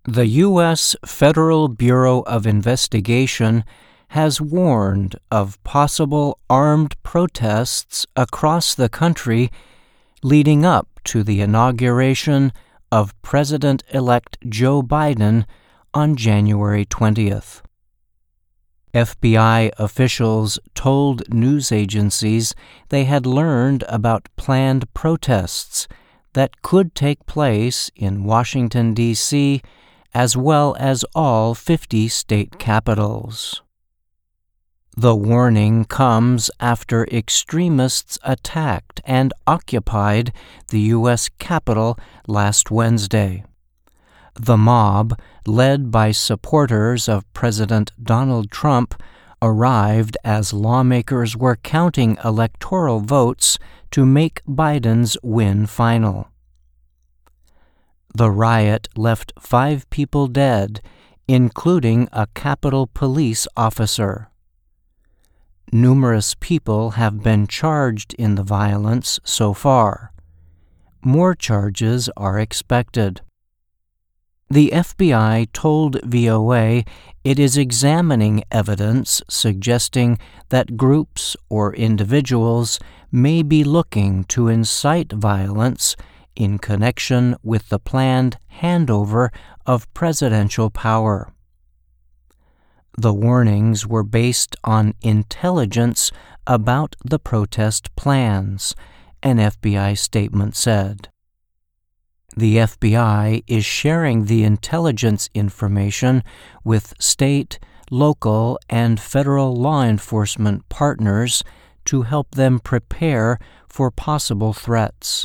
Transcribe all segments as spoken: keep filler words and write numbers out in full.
The U S Federal Bureau of Investigation has warned of possible armed protests across the country leading up to the inauguration of President-elect Joe Biden on January twentieth. F B I officials told news agencies they had learned about planned protests that could take place in Washington, D C, as well as all fifty state capitals. The warning comes after extremists attacked and occupied the U S Capitol last Wednesday. The mob, led by supporters of President Donald Trump, arrived as lawmakers were counting electoral votes to make Biden's win final. The riot left five people dead, including a Capitol Police officer. Numerous people have been charged in the violence so far. More charges are expected. The F B I told V O A it is examining evidence suggesting that groups or individuals may be looking to incite violence in connection with the planned handover of presidential power. The warnings were based on intelligence about the protest plans, an F B I statement said. The F B I is sharing the intelligence information with state, local, and federal law enforcement partners to help them prepare for possible threats.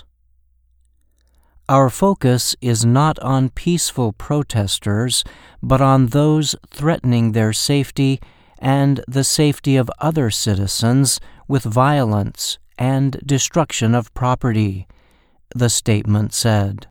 Our focus is not on peaceful protesters, but on those threatening their safety and the safety of other citizens with violence and destruction of property, the statement said.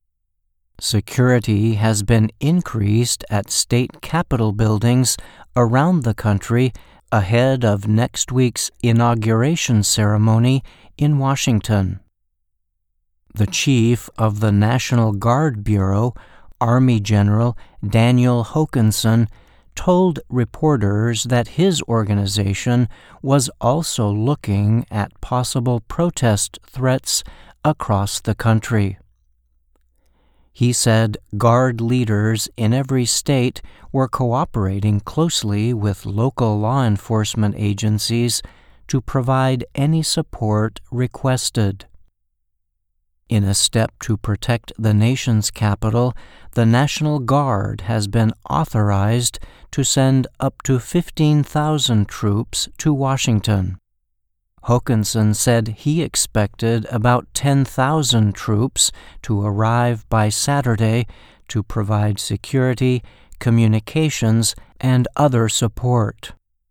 Security has been increased at state capitol buildings around the country ahead of next week's inauguration ceremony in Washington. The chief of the National Guard Bureau, Army General Daniel Hokanson, told reporters that his organization was also looking at possible protest threats across the country. He said Guard leaders in every state were cooperating closely with local law enforcement agencies to provide any support requested. In a step to protect the nation's capital, the National Guard has been authorized to send up to fifteen thousand troops to Washington. Hokanson said he expected about ten thousand troops to arrive by Saturday to provide security, communications, and other support.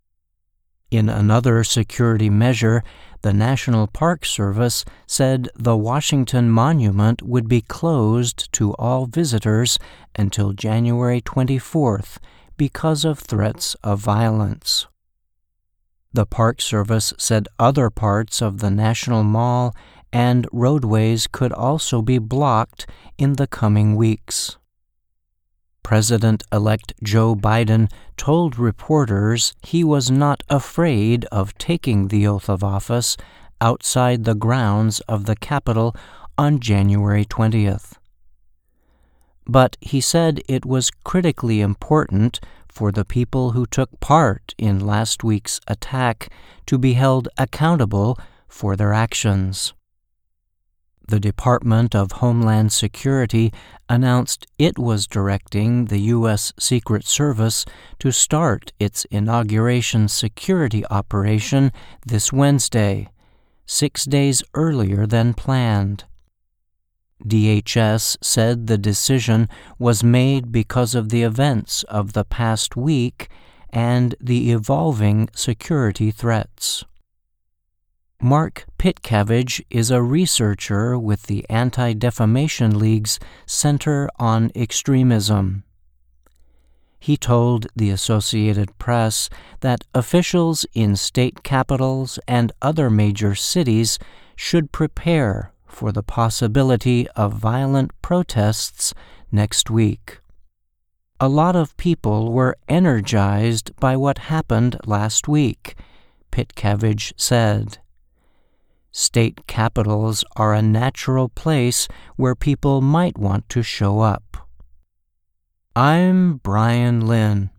In another security measure, the National Park Service said the Washington Monument would be closed to all visitors until January twenty-fourth because of threats of violence. The Park Service said other parts of the National Mall and roadways could also be blocked in the coming weeks. President-elect Joe Biden told reporters he was not afraid of taking the oath of office outside the grounds of the Capitol on January twentieth. But he said it was critically important for the people who took part in last week's attack to be held accountable for their actions. The Department of Homeland Security announced it was directing the U S Secret Service to start its inauguration security operation this Wednesday, six days earlier than planned. D H S said the decision was made because of the events of the past week and the evolving security threats. Mark Pitcavage is a researcher with the Anti-Defamation League's Center on Extremism. He told the Associated Press that officials in state capitals and other major cities should prepare for the possibility of violent protests next week. A lot of people were energized by what happened last week, Pitcavage said. State capitals are a natural place where people might want to show up. I'm Brian Lynn.